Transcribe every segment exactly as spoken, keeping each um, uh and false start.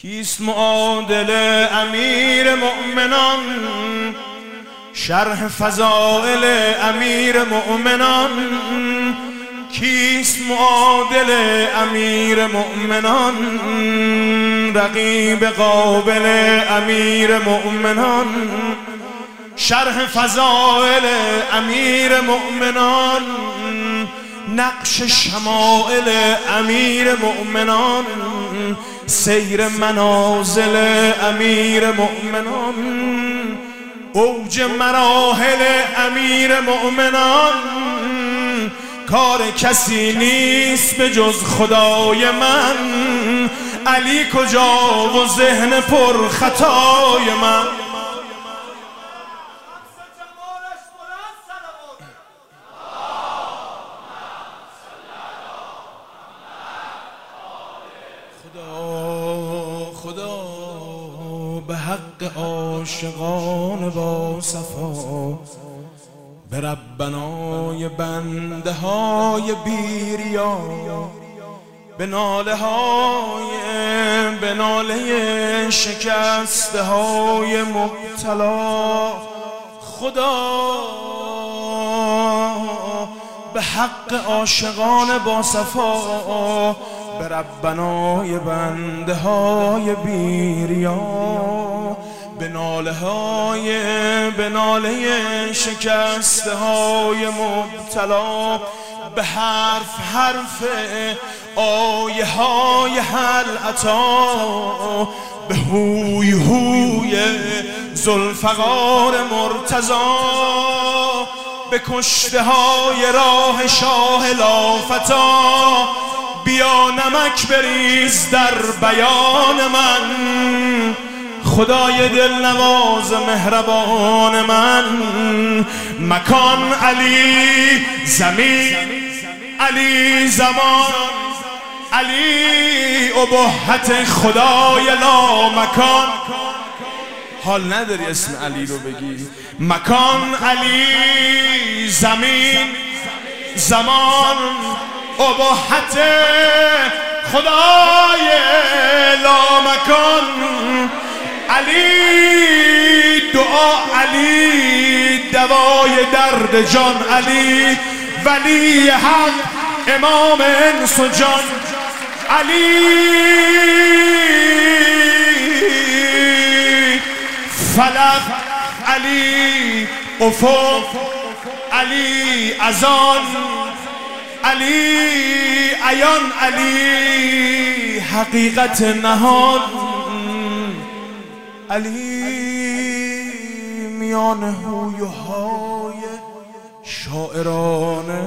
کیست معادل امیر مؤمنان؟ شرح فضائل امیر مؤمنان. کیست معادل امیر مؤمنان؟ رقیب قابل امیر مؤمنان. شرح فضائل امیر مؤمنان. نقش شمائل امیر مؤمنان. سیر منازل امیر مؤمنان. اوج مراحل امیر مؤمنان. کار کسی نیست به جز خدای من. علی کجا و ذهن پر خطای من. خدا به حق عاشقان با صفا، به ربنای بنده های بیریا، به ناله های به ناله شکسته های مبتلا. خدا به حق عاشقان با صفا، به ربنای بنده های بیریا، به ناله های به ناله شکسته های مبتلا، به حرف حرف آیه های هل عطا، به هوی هوی ذوالفقار مرتضی، به کشته های راه شاه لافتا. بیا نمک بریز در بیان من، خدای دلنواز مهربان من. مکان علی، زمین علی، زمان علی، ابهت خدای لا مکان. حال نداری اسم علی رو بگی. مکان علی، زمین زمان، ابهت خدای لا مکان. علی دعا، علی دوای درد جان، علی ولی حق، امام انس و جان. علی فلق، علی افق، علی اذان، علی عیان، علی حقیقت نهان. علی میان هوی و های شاعرانه،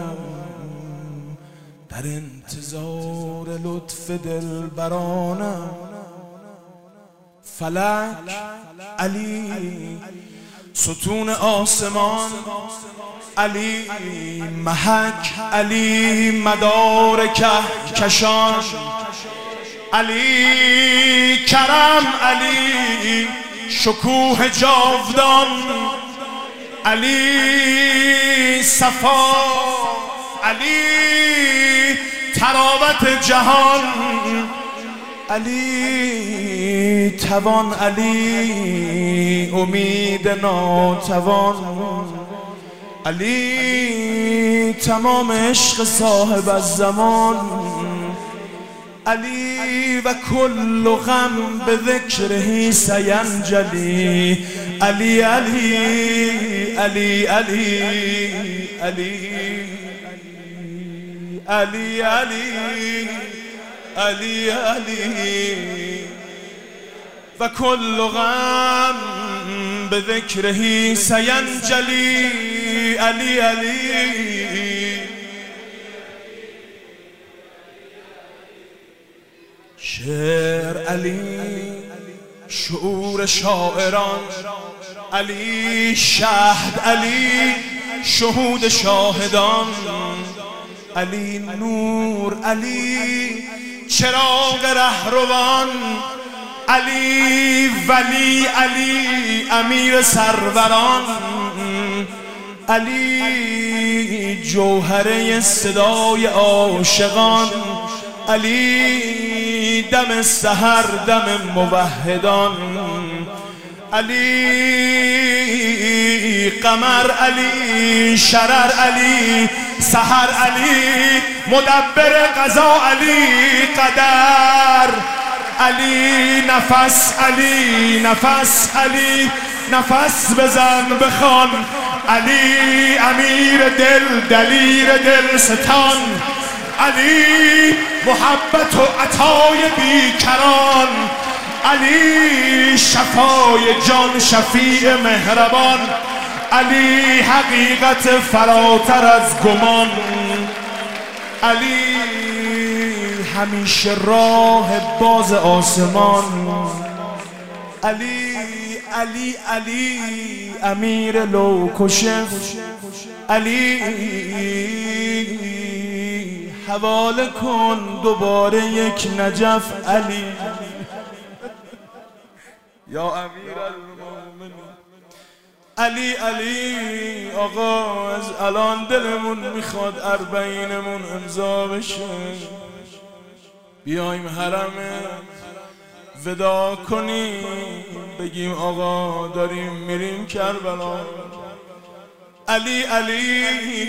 در انتظار لطف دلبرانه. فلک علی ستون آسمان، علی محک، علی مدار کهکشان. علی کرم، علی شکوه جاودان، علی صفا، علی تراوت جهان. علی توان، علی امید ناتوان. علی تمام عشق صاحب الزمان. علی و کل غم به ذکره سینجلی. علی علی علی علی علی علی علی علی علی و کل غم به ذکره سینجلی. علی علی شعر علی شعور شاعران. علی شهد، علی شهود شاهدان. علی نور، علی چراغ رهروان. علی ولی، علی امیر سروران. علی جوهره صدای عاشقان. علی دم سحر دم موحدان، علی قمر علی شرر علی سحر علی مدبر قضا علی قدر علی نفس علی نفس علی نفس بزن بخوان علی امیر دل دلیر دل ستان، علی محبت و عطای بیکران، علی شفای جان شفیع مهربان، علی حقیقت فراتر از گمان، علی همیشه راه باز آسمان، علی علی علی امیر لوکشف، علی حواله کن دوباره یک نجف علی یا امیر المومنین. علی علی آقا از الان دلمون میخواد اربعینمون امضا بشه، بیایم حرم ودا کنیم بگیم آقا داریم میریم کربلا. علی علی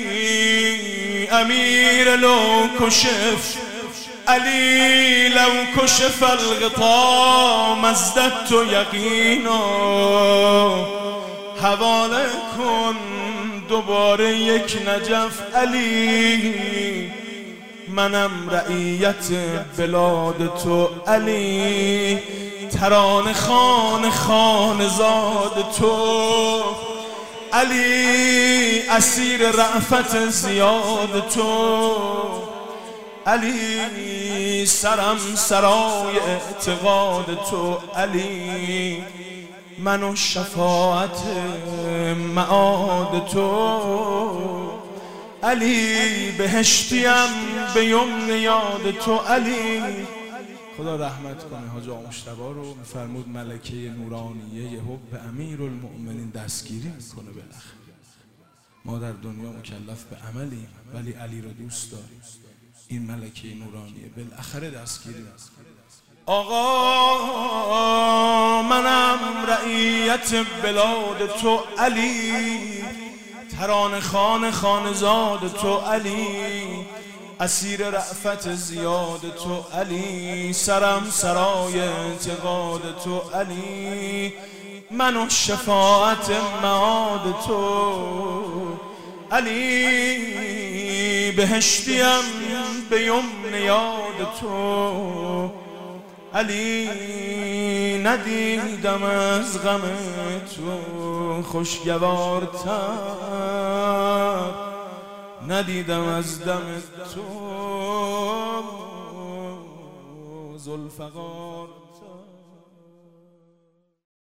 امیر لو کشف، علی لو کشف الغطا مزددت یقینا، حواله کن دوباره یک نجف علی، منم رعیت بلاد تو علی، ترانه خان خان زاد تو علی، اسیر رأفت زیاد تو علی، سرم سرای اعتقاد تو علی، من و شفاعت معاد تو علی، بهشتیم به یمن یاد تو علی. خدا رحمت کنه حاج آقا مجتبی رو. میفرمود ملکه نورانیه حب امیرالمؤمنین دستگیری میکنه بالاخره. ما در دنیا مکلف به عملیم ولی علی رو دوست داریم. این ملکه نورانیه بالاخره دستگیری میکنه. آقا منم رعیت بلاد تو علی، ترانه خان خانزاد تو علی، اسیر رأفت زیاد تو علی، سرم سرای اعتقاد تو علی، من و شفاعت معاد تو علی، بهشتیم به یمن یاد تو علی، ندیدم از غم تو خوشگوارتر، ندیدم از دم تو ذوالفقارتر.